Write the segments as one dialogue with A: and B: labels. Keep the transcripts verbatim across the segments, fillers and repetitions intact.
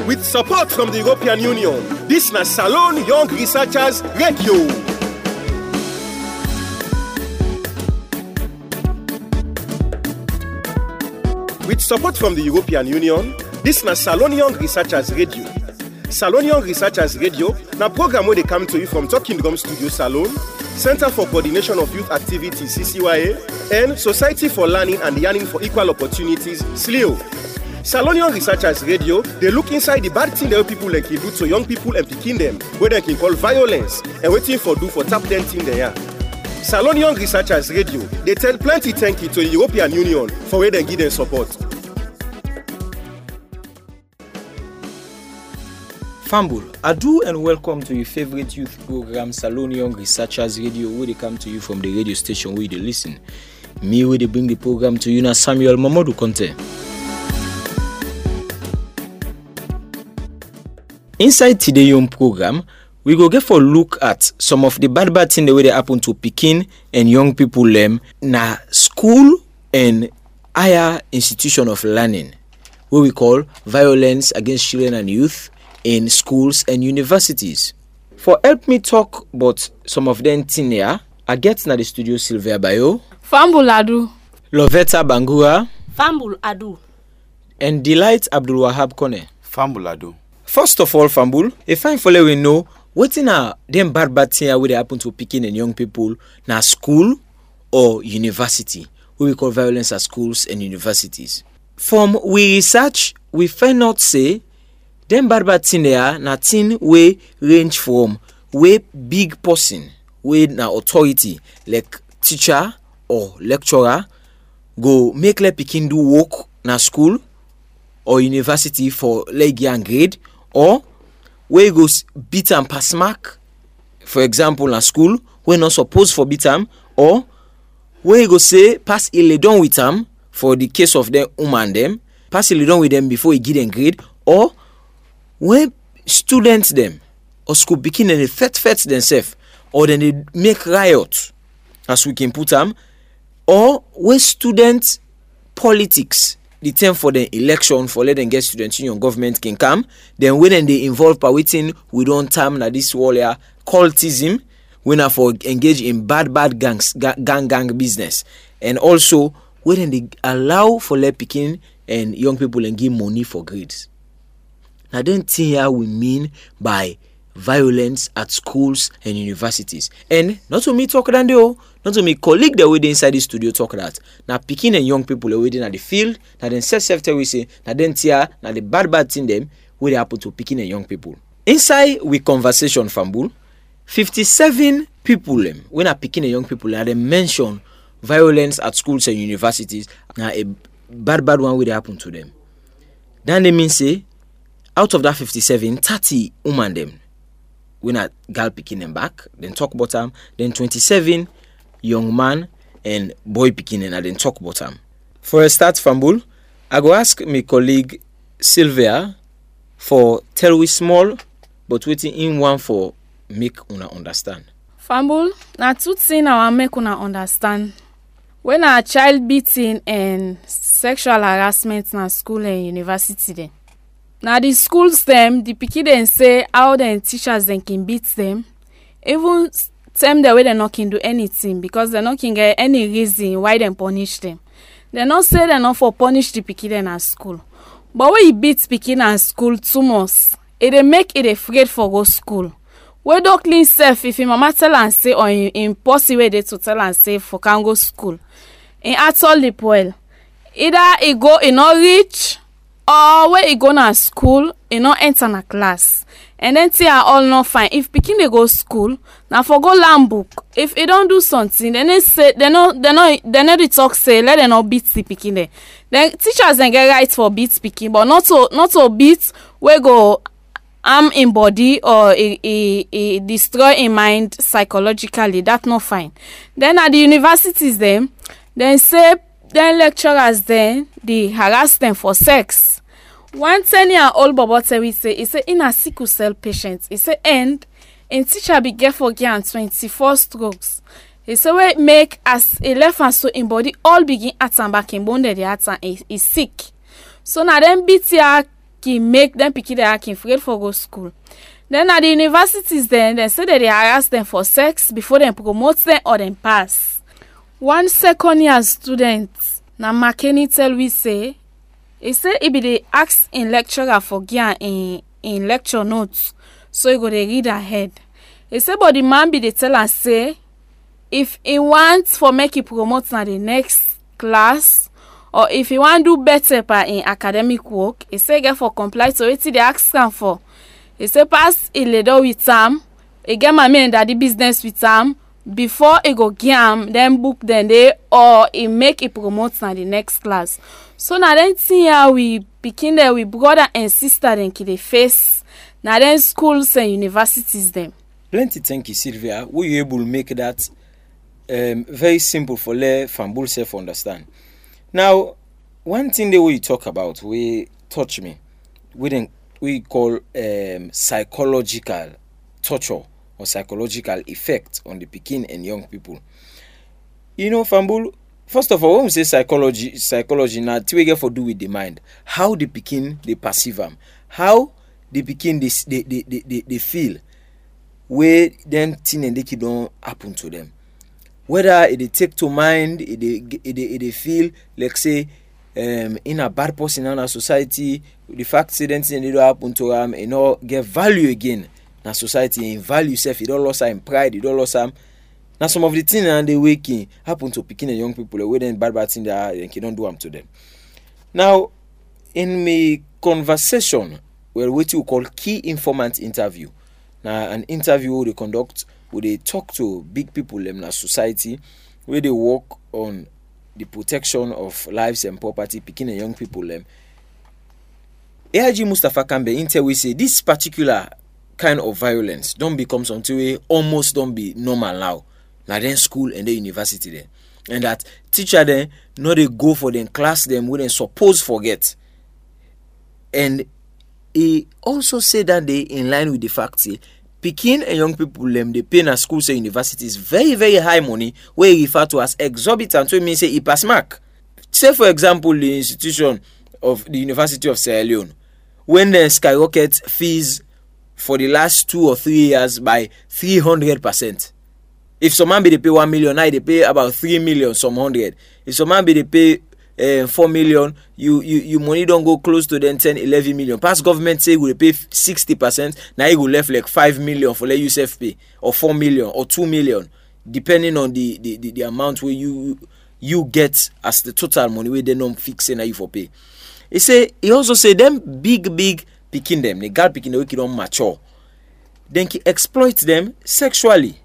A: with support from the European Union. This na Salone Young Researchers Radio. With support from the European Union, this na Salone Young Researchers Radio. Salone Young Researchers Radio na program where they come to you from Talking Drum Studio Salone, Center for Coordination of Youth Activities C C Y A, and Society for Learning and Yearning for Equal Opportunities S L E O. Salone Young Researchers Radio, they look inside the bad thing that people like you do to young people and picking them, where they can call violence and waiting for do for tap them thing they are. Salone Young Researchers Radio, they tell plenty thank you to the European Union for where they give them support.
B: Fambul, ado and welcome to your favorite youth program, Salone Young Researchers Radio, where they come to you from the radio station where they listen. Me, where they bring the program to you, na Samuel Mamadou Conte. Inside today's young program, we go get for look at some of the bad bad things the way they happen to Pekin and young people them na school and higher institution of learning, what we call violence against children and youth in schools and universities. For help me talk about some of them things here, I get na the studio Sylvia Bayo,
C: Fambul Adu,
B: Lovetta Bangura,
D: Fambul Adu,
B: and Delight Abdul Wahab Kone.
E: Fambul Adu. First
B: of all, Fambul, if I follow we know what in a them bad bad thing where they happen to Pekin and young people na school or university, what we call violence at schools and universities. From we research, we find out say them bad bad thing there na thing we range from way big person, we na authority like teacher or lecturer go make let Pekin do work na school or university for leg young grade, or where go beat and pass mark, for example, na school, where not supposed for beat them, or where you go say pass il done with them for the case of them woman them, pass il done with them before he give them grade, or where students them or school begin and they fet fet themselves, or then they make riot, as we can put them, or where students politics. The time for the election for let them get students union government can come. Then when they involve by waiting, we don't term na this warrior cultism. When are for engage in bad bad gangs gang gang business, and also when they allow for let picking and young people and give money for grades. Now then thing here we mean by violence at schools and universities. And not to me talk that though, not to me colleague that we inside the studio talk that. Now picking and young people are waiting at the field, now then self self we say, now then tia, now the bad bad thing them, where they happen to picking and young people. Inside we conversation Fambul, fifty-seven people them, when are picking and young people, now they mention violence at schools and universities, now a bad bad one where they happen to them. Then they mean say, out of that fifty-seven, thirty woman them. When a girl picking them back, then talk about them, then twenty-seven young man and boy picking and then talk about them. For a start, Fambul, I go ask my colleague Sylvia for tell we small, but waiting in one for make una understand.
C: Fambul, na two things I make una understand. When a child beating and sexual harassment na school and university then. Now the schools them, the picky then say how the teachers then can beat them. Even them the way they not can do anything because they not can get any reason why they punish them. They not say they not for punish the picky then at school. But when you beat picky at school too much, it they make it afraid for go school. Where don't clean self if your mama tell and say or impossible they to tell and say for can go school. In at all the well. Either it go in not reach or where you go to school, you not enter na class. And then say all not fine. If picking they go school, now for go learn book. If they don't do something, then they say they no they no they no the talk say let them not beat the picking there. Then teachers then get right for beat picking, but not to not to beat where go harm in body or a, a, a destroy in mind psychologically. That's not fine. Then at the universities then, then say then lecturers then they harass them for sex. One ten year old Bobo we say he say in a sickle cell patient, he say end and teacher be get for get twenty-four strokes. He say we make as a left and so in body all begin at and back in bone the heart and is sick. So now then beat ya ki make them pikin dey act afraid for go school. Then at the universities then, they say that they harass them for sex before they promote them or them pass. One second year student, na Makeni tell we say, he say he be dey ask in lecturer for gear in in lecture notes, so he go dey read ahead. He say but the man be dey tell am say, if he wants for make he promote na the next class, or if he want do better by in academic work, he say get for comply to wetin dey ask am for. He say pass he leader with am, he get mommy and daddy business with am, before he go give am then book then they or he make he promote na the next class. So na then thing here we pikin there with brother and sister then ki dey face na then schools and universities them.
B: Plenty thank you, Sylvia. Were you able to make that um, very simple for le Fambul self understand? Now, one thing that we talk about, we touch me, we then we call um, psychological torture or psychological effect on the pikin and young people. You know, Fambul, first of all, when we say psychology, psychology now, we get for do with the mind. How the pikin they perceive them, how the pikin they they they they, they feel, where then thing and they don't happen to them. Whether it they take to mind, it they it they, it they feel like say. Um, in a bad person in our society, the fact that things don't happen to them, you know, get value again in society, in value self, it don't lose in pride, it don't lose them. Now some of the things and they waking happen to picking and young people, the way then bad bad things they are, and you don't do them to them. Now, in my conversation, well, what you call key informant interview. Now, an interview they conduct where they talk to big people in our society, where they work on the protection of lives and property, picking and young people. Um, A I G Mustafa Kambe intel we say this particular kind of violence don't become something we almost don't be normal now. Now then school and the university there. And that teacher then no they go for them class them when they suppose forget. And he also said that they in line with the fact say Pekin and young people them they pay in schools and universities very very high money where he refer to as exorbitant. So it means say he pass mark. Say for example the institution of the University of Sierra Leone, when they skyrocket fees for the last two or three years by three hundred percent. If some man be they pay one million, now they pay about three million, some hundred. If some man be they pay uh, four million, you, you you money don't go close to then ten, eleven million. Past government say we pay sixty percent, now you go left like five million for let you self pay, or four million, or two million, depending on the, the, the, the amount where you you get as the total money where they don't fix now you for pay. He say he also say them big big picking them, they got picking the wicked don't mature. Then he exploit them sexually.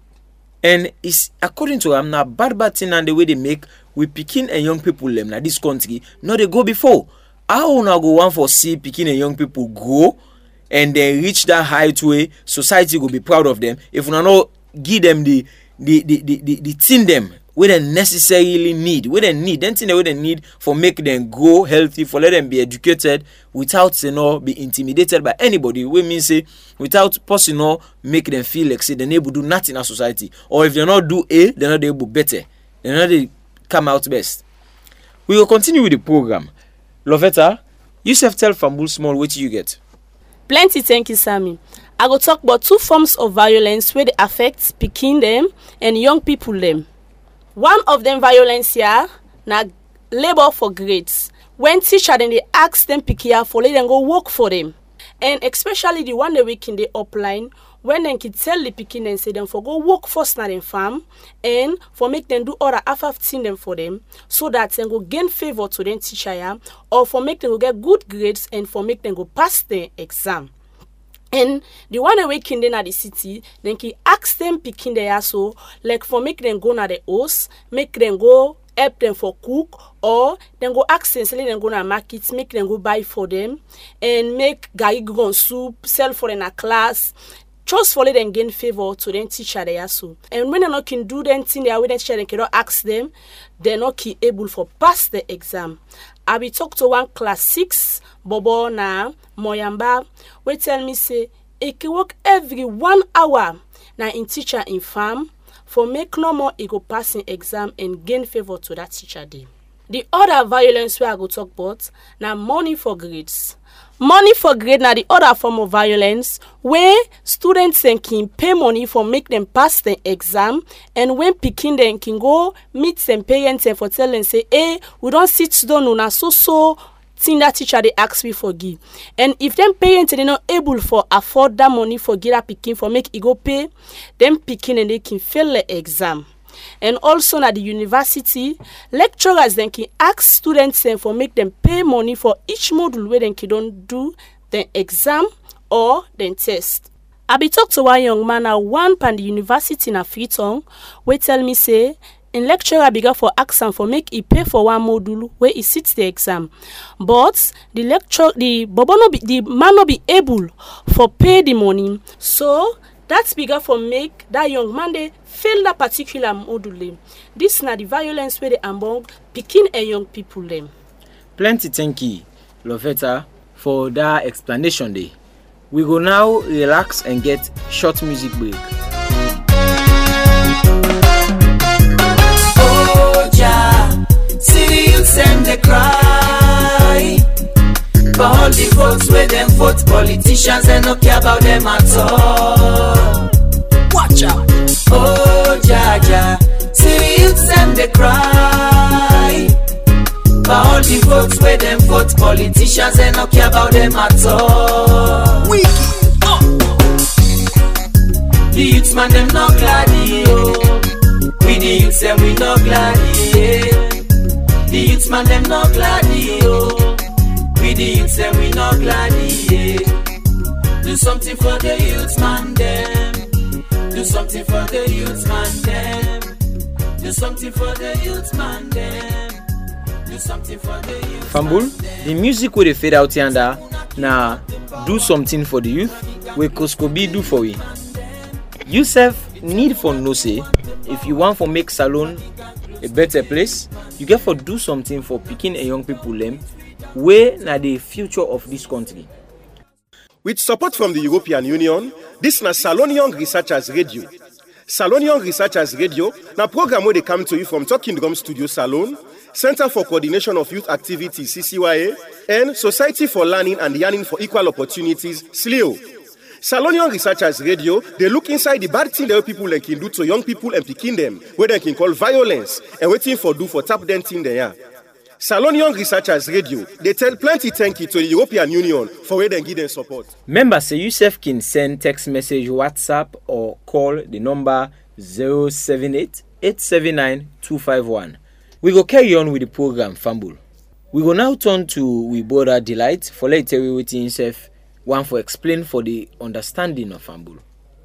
B: And it's according to him now bad bad thing and the way they make with picking and young people them now this country no they go before. How now go one for see picking and young people go and then reach that height where society will be proud of them if we not give them the the the the, the, the thing them where they necessarily need, where they need, then thing they they need for make them grow healthy, for let them be educated without you know be intimidated by anybody. We mean say without person you know, make them feel like say they able to do nothing in our society, or if they not do A, they're not able better, they're not they come out best. We will continue with the program. Lovetta, you self tell Fambul small what you get.
D: Plenty, thank you, Sammy. I go talk about two forms of violence where they affect picking them and young people them. One of them violence here, na labor for grades. When teacher then they ask them pick here for let them go work for them. And especially the one the week in the upline, when they can tell the picking and say them for go work first na them farm and for make them do other half half thing them for them so that they go gain favor to them teacher yeah, or for make them go get good grades and for make them go pass the exam. And the one away kinder at the city, then he ask them picking there so like for make them go na the house, make them go help them for cook, or then go ask them, sell them go na market, make them go buy for them, and make gari gon soup, sell for in a class, just for let them gain favor to them teacher there so. And when they not can do them thing there, when the teacher they cannot ask them, they're not able for pass the exam. I be talk to one class six, Bobo na Moyamba, we tell me say, he can work every one hour na in teacher in farm, for make no more he go passing exam and gain favor to that teacher day. The other violence wey I go talk about na money for grades. Money for grade na the other form of violence where students dem can pay money for make them pass the exam, and when pikin dem can go meet them parents and for tell them say, hey, we don sit down una so so thing that teacher dey ask me for give. And if them parents they not able for afford that money for give that pikin for make e go pay, them pikin and they can fail the exam. And also at the university, lecturers then can ask students then for make them pay money for each module where they can don't do the exam or the test. I be talk to one young man at one pan the university in a Freetown, we tell me say in lecturer bigger for ask am for make he pay for one module where he sits the exam, but the lecture the bobo no be the man no be able for pay the money, so that's bigger for make that young man they fail that particular module. This na the violence where they among picking and young people them.
B: Plenty thank you, Lovetta, for that explanation day. We go now relax and get short music break.
F: Oh ja, see the youths and they cry. For all the votes where them vote politicians and no care about them at all. Watch out. Oh ja ja, see the youths and they cry. For all the votes where them vote politicians and no care about them at all. Wiki. Oh. The youths man them no glad oh. We the youths and we no glad yeah. The youths man them no glad oh. We the youths and we no glad yeah. Do something for the youths man them. Do something for the youths man them. Do something for the youths man them. Do something for the youths.
B: Fambul, the music will fade out yonder. Now, do something for the youth. We Koskobi do for we. Yourself need for no say. If you want for make Salone a better place, you get for do something for picking a young people them. Where na the future of this country.
A: With support from the European Union, this na Salone Young Researchers Radio. Salone Young Researchers Radio na program where they come to you from Talking Drum Studio Salone, Center for Coordination of Youth Activities C C Y A, and Society for Learning and Yearning for Equal Opportunities S L E O. Salone Young Researchers Radio, they look inside the bad thing that people they can do to young people and picking them, where they can call violence, and waiting for do for tap them thing they are. Salone Young Researchers Radio, they tell plenty thank you to the European Union for where they give them support.
B: Members say yourself can send text message, WhatsApp, or call the number zero seven eight, eight seven nine, two five one. We go carry on with the program, Fambul. We go now turn to we border Delight for later we waiting himself one for explain for the understanding of Fambul.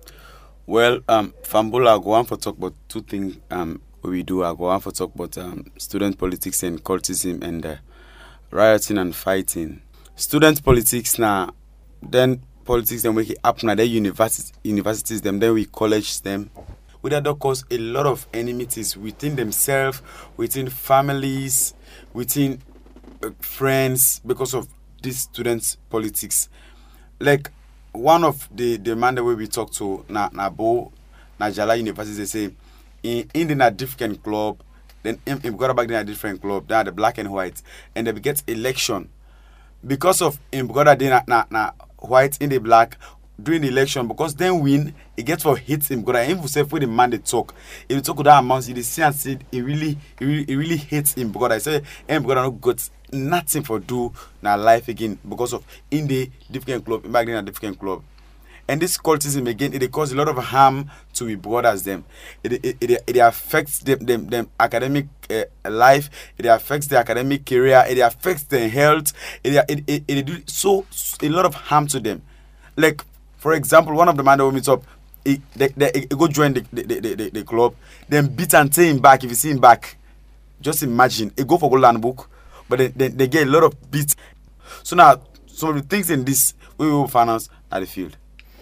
E: Well, um, Fambul, I go on for talk about two things. Um. We do. I go on for talk about um, student politics and cultism and uh, rioting and fighting. Student politics now, then politics then we up now. Then universities, universities them. Then we college them. We that cause a lot of enmities within themselves, within families, within uh, friends because of this students politics. Like one of the the man that we talk to na Nabo Najala University, they say. In in a different club, then in, in got back in a different club, they are the black and white, and they get election because of in got na na na white in the black during the election because then win it gets for hits in got him himself with the man they talk. If you talk with that amount, you see and see it really it really, it really hits him because I say him got no got nothing for do na life again because of in the different club back in a different club. And this cultism again, it causes a lot of harm to the brothers them. It it, it, it affects them them, them academic uh, life. It affects their academic career. It affects their health. It it it, it do so a lot of harm to them. Like for example, one of the man that meets up, he, they, they, they go join the the, the, the the club, then beat and take him back. If you see him back, just imagine. He go for go learn book, but they, they they get a lot of beats. So now some of the things in this we will finance at the field.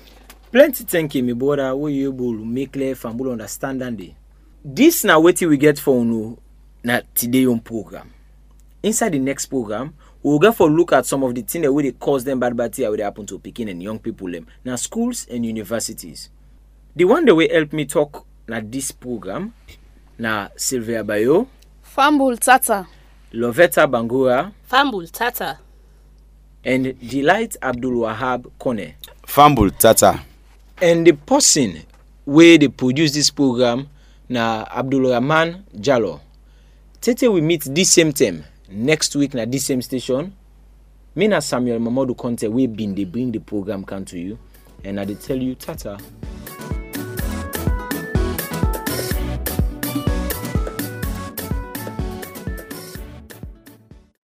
B: Plenty thank you, my brother. We you able to make clear Fambul understand and this now what we get for no na today on program. Inside the next program, we will get for look at some of the things that will cause them bad bad things that happen to Pekin and young people them now schools and universities. The one that will help me talk na this program na Sylvia Bayo,
C: Fambul Tata,
B: Lovetta Bangura,
D: Fambul Tata,
B: and Delight Abdul Wahab Kone.
E: Fambul Tata.
B: And the person where they produce this program na Abdul Rahman Jallo. Tete we meet this same time next week na this same station. Me na Samuel Mamadou Conte we been they bring the program come to you, and I dey tell you tata.